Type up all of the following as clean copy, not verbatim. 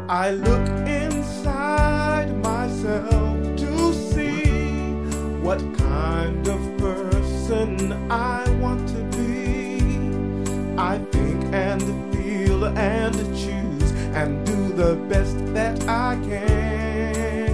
I look inside myself to see what kind of person I want to be. I think and feel and choose and do the best that I can.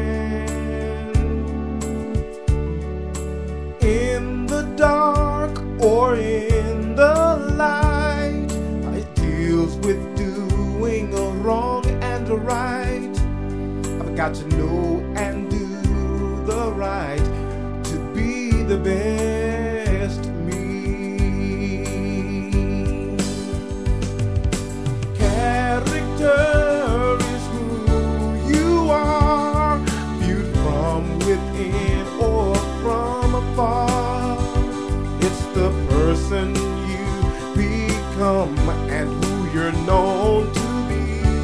In the dark or in the light, it deals with doing a wrong and a right. I've got to know and do the right to be the best me. Character is who you are, viewed from within or from afar. It's the person you become and who you're known to be.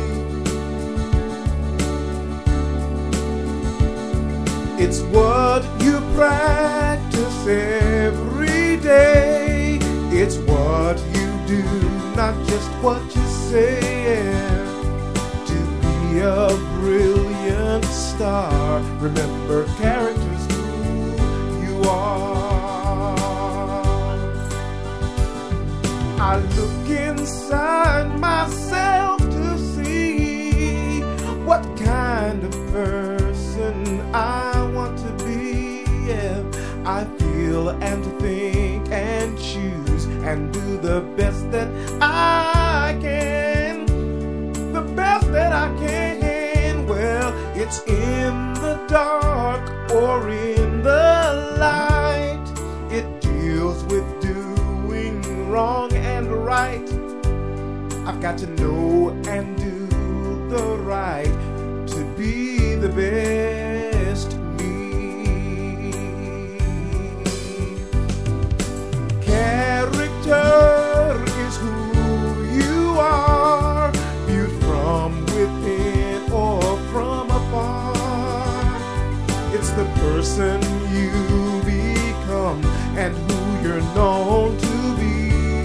It's what you practice every day. It's what you do, not just what you say. To be a brilliant star, remember character's who you are. I look inside myself to see what kind of person I want to be. Yeah, I feel and think and choose and do the best that I can. The best that I can. Well, it's in the dark or in the light. It deals with doing wrong and right. I've got to know and do the right to be the best me. Character is who you are, viewed from within or from afar. It's the person you become and who you're known to be.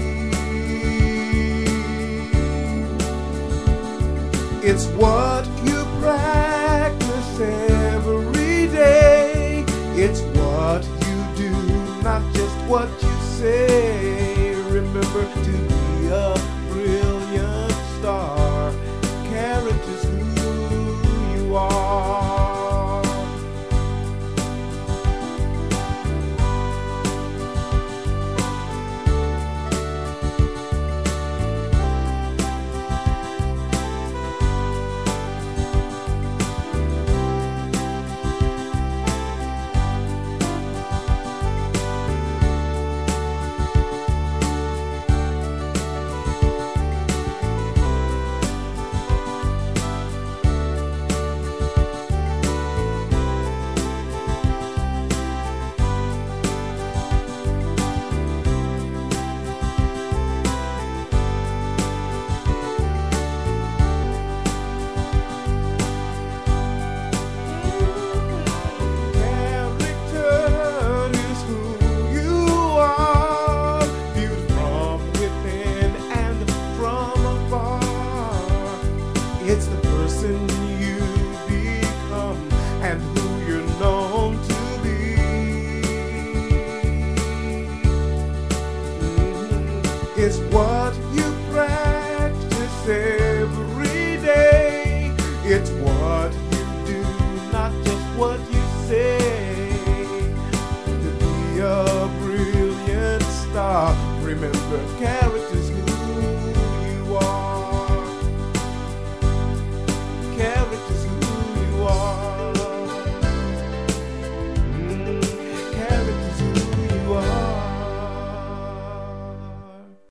It's what you practice every day. It's what you do, not just what you say. Remember to be a brilliant star. Character's who you are. It's the person you become and who you're known to be. It's what you practice every day. It's what you do, not just what you say. To be a brilliant star, remember